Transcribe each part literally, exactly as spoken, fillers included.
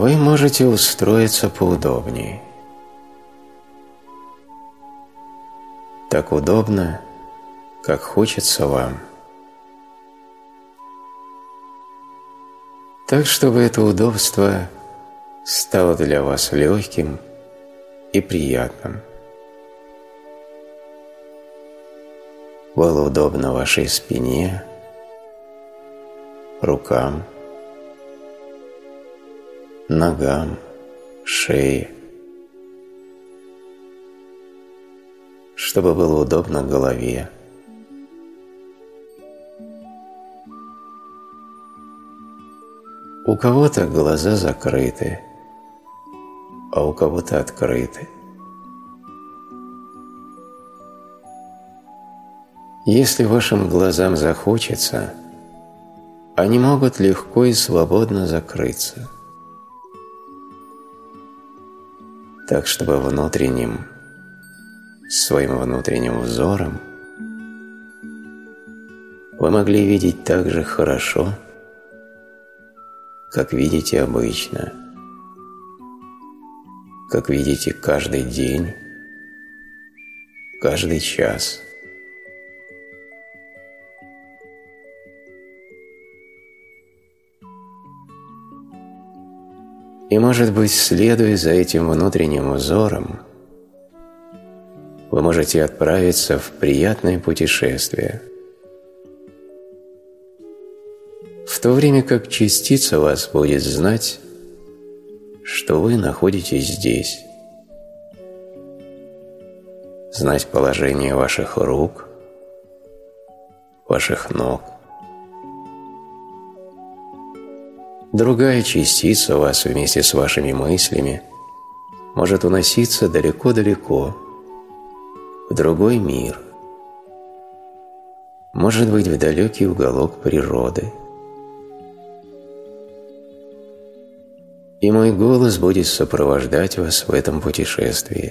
вы можете устроиться поудобнее. Так удобно, как хочется вам. Так, чтобы это удобство стало для вас легким и приятным. Было удобно вашей спине, рукам, ногам, шее, чтобы было удобно голове. У кого-то глаза закрыты, а у кого-то открыты. Если вашим глазам захочется, они могут легко и свободно закрыться, так чтобы внутренним, своим внутренним взором вы могли видеть так же хорошо, как видите обычно, как видите каждый день, каждый час. И, может быть, следуя за этим внутренним взором, вы можете отправиться в приятное путешествие, в то время как частица вас будет знать, что вы находитесь здесь, знать положение ваших рук, ваших ног. Другая частица вас вместе с вашими мыслями может уноситься далеко-далеко, в другой мир, может быть, в далекий уголок природы. И мой голос будет сопровождать вас в этом путешествии.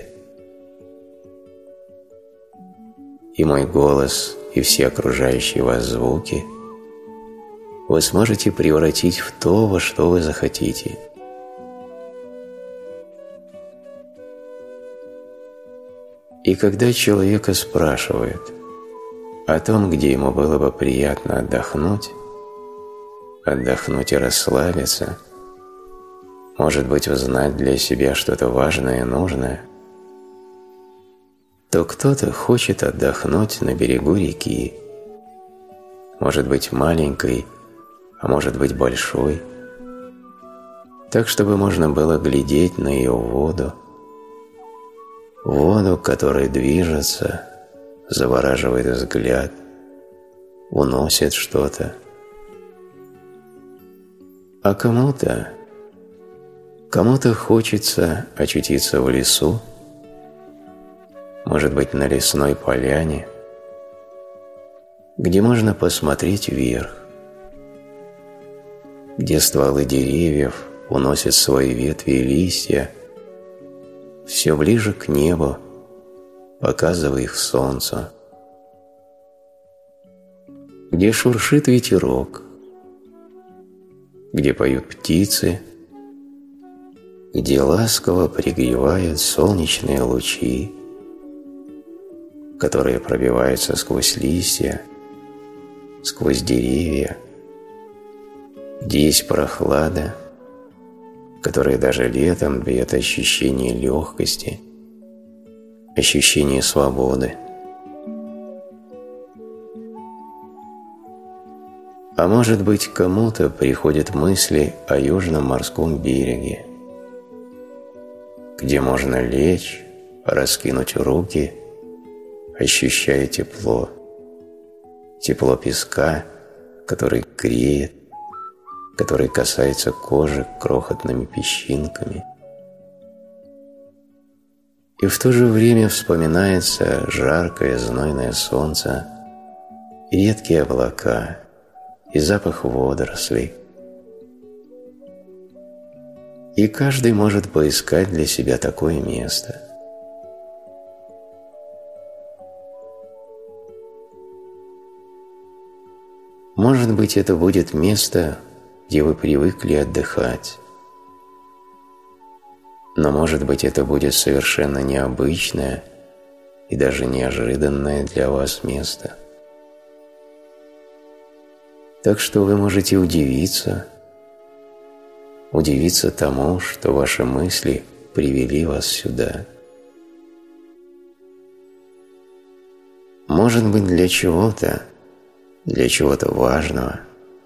И мой голос, и все окружающие вас звуки вы сможете превратить в то, во что вы захотите. И когда человека спрашивают о том, где ему было бы приятно отдохнуть, отдохнуть и расслабиться, может быть, узнать для себя что-то важное и нужное, то кто-то хочет отдохнуть на берегу реки, может быть, маленькой, а может быть, большой, так, чтобы можно было глядеть на ее воду, воду, которая движется, завораживает взгляд, уносит что-то. А кому-то, кому-то хочется очутиться в лесу, может быть, на лесной поляне, где можно посмотреть вверх, где стволы деревьев уносят свои ветви и листья все ближе к небу, показывая их солнцу, где шуршит ветерок, где поют птицы, где ласково пригревают солнечные лучи, которые пробиваются сквозь листья, сквозь деревья, где есть прохлада, которая даже летом дает ощущение легкости, ощущение свободы. А может быть, кому-то приходят мысли о южном морском береге, где можно лечь, раскинуть руки, ощущая тепло, тепло песка, который греет, который касается кожи крохотными песчинками. И в то же время вспоминается жаркое знойное солнце, и редкие облака, и запах водорослей. И каждый может поискать для себя такое место. Может быть, это будет место, где вы привыкли отдыхать, Но, может быть, это будет совершенно необычное и даже неожиданное для вас место. Так что вы можете удивиться, удивиться тому, что ваши мысли привели вас сюда. Может быть, для чего-то, для чего-то важного,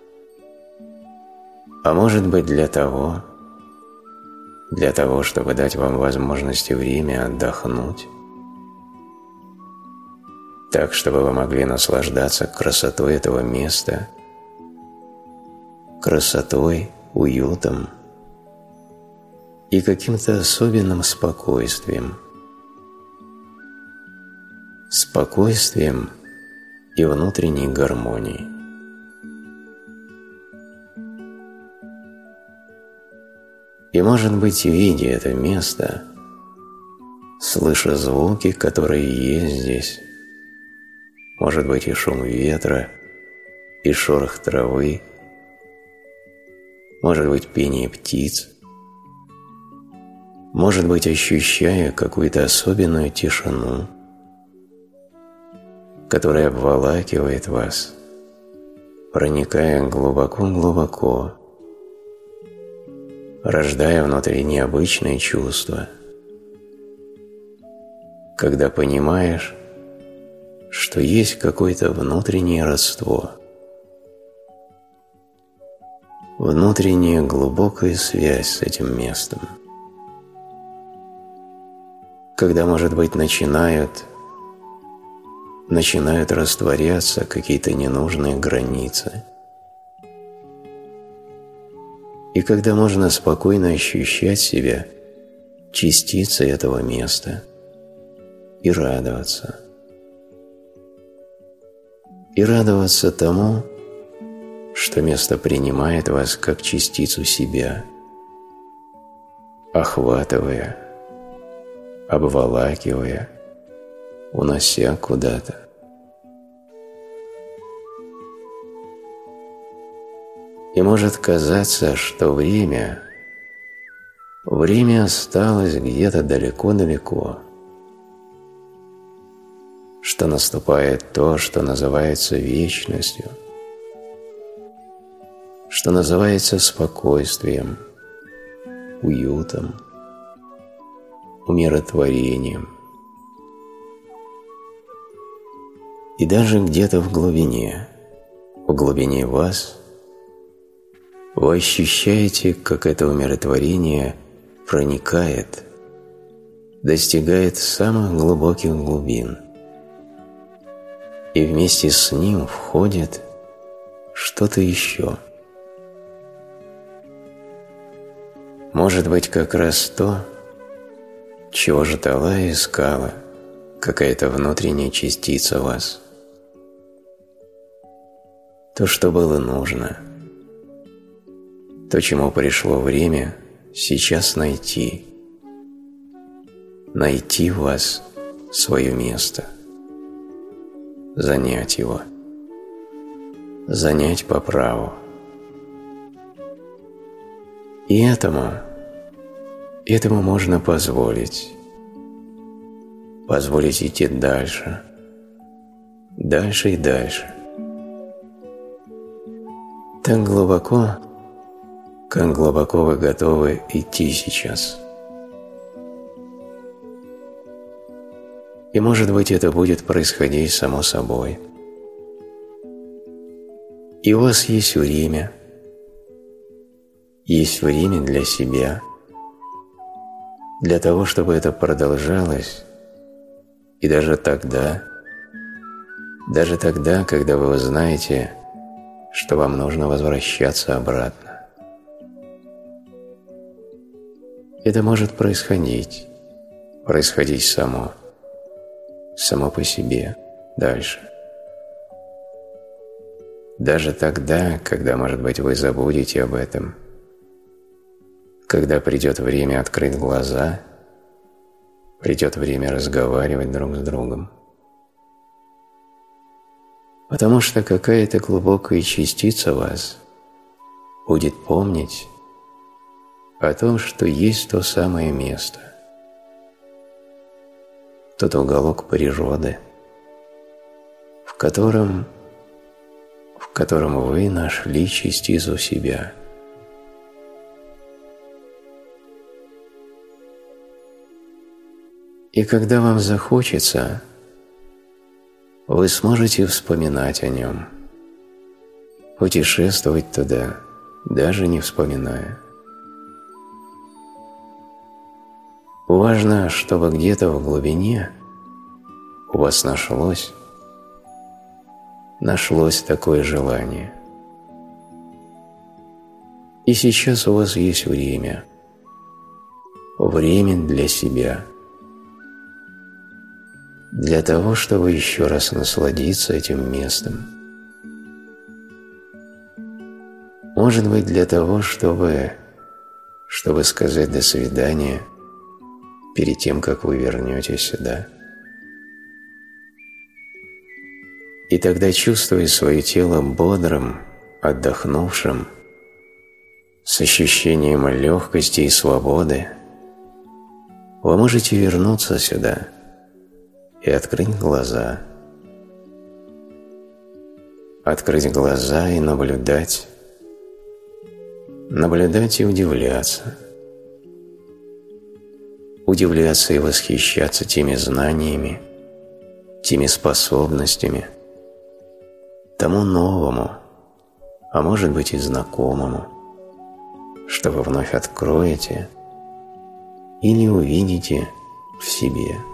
а может быть, для того, для того, чтобы дать вам возможность и время отдохнуть, так, чтобы вы могли наслаждаться красотой этого места, красотой, уютом и каким-то особенным спокойствием. Спокойствием и внутренней гармонией. И, может быть, видя это место, слыша звуки, которые есть здесь, может быть, и шум ветра, и шорох травы, может быть, пение птиц, может быть, ощущая какую-то особенную тишину, которая обволакивает вас, проникая глубоко-глубоко, рождая внутри необычные чувства, когда понимаешь, что есть какое-то внутреннее родство, внутренняя глубокая связь с этим местом, когда, может быть, начинают начинают растворяться какие-то ненужные границы. И когда можно спокойно ощущать себя частицей этого места и радоваться. И радоваться тому, что место принимает вас как частицу себя, охватывая, обволакивая, унося куда-то. И может казаться, что время, время осталось где-то далеко-далеко, что наступает то, что называется вечностью, что называется спокойствием, уютом, умиротворением. И даже где-то в глубине, в глубине вас, вы ощущаете, как это умиротворение проникает, достигает самых глубоких глубин, и вместе с ним входит что-то еще. Может быть, как раз то, чего ждала и искала какая-то внутренняя частица вас. То, что было нужно, то, чему пришло время сейчас найти, найти в вас свое место, занять его, занять по праву. И этому, этому можно позволить, позволить идти дальше, дальше и дальше. Так глубоко, как глубоко вы готовы идти сейчас. И, может быть, это будет происходить само собой. И у вас есть время, есть время для себя, для того, чтобы это продолжалось, и даже тогда, даже тогда, когда вы узнаете, что вам нужно возвращаться обратно. Это может происходить, происходить само, само по себе, дальше. Даже тогда, когда, может быть, вы забудете об этом, когда придет время открыть глаза, придет время разговаривать друг с другом. Потому что какая-то глубокая частица вас будет помнить, о том, что есть то самое место, тот уголок природы, в котором, в котором вы нашли частицу себя. И когда вам захочется, вы сможете вспоминать о нем, путешествовать туда, даже не вспоминая. Важно, чтобы где-то в глубине у вас нашлось, нашлось такое желание. И сейчас у вас есть время, время для себя, для того, чтобы еще раз насладиться этим местом. Может быть, для того, чтобы, чтобы сказать «до свидания» перед тем, как вы вернетесь сюда. И тогда, чувствуя свое тело бодрым, отдохнувшим, с ощущением легкости и свободы, вы можете вернуться сюда и открыть глаза. Открыть глаза и наблюдать, наблюдать и удивляться. Удивляться и восхищаться теми знаниями, теми способностями, тому новому, а может быть и знакомому, что вы вновь откроете или увидите в себе.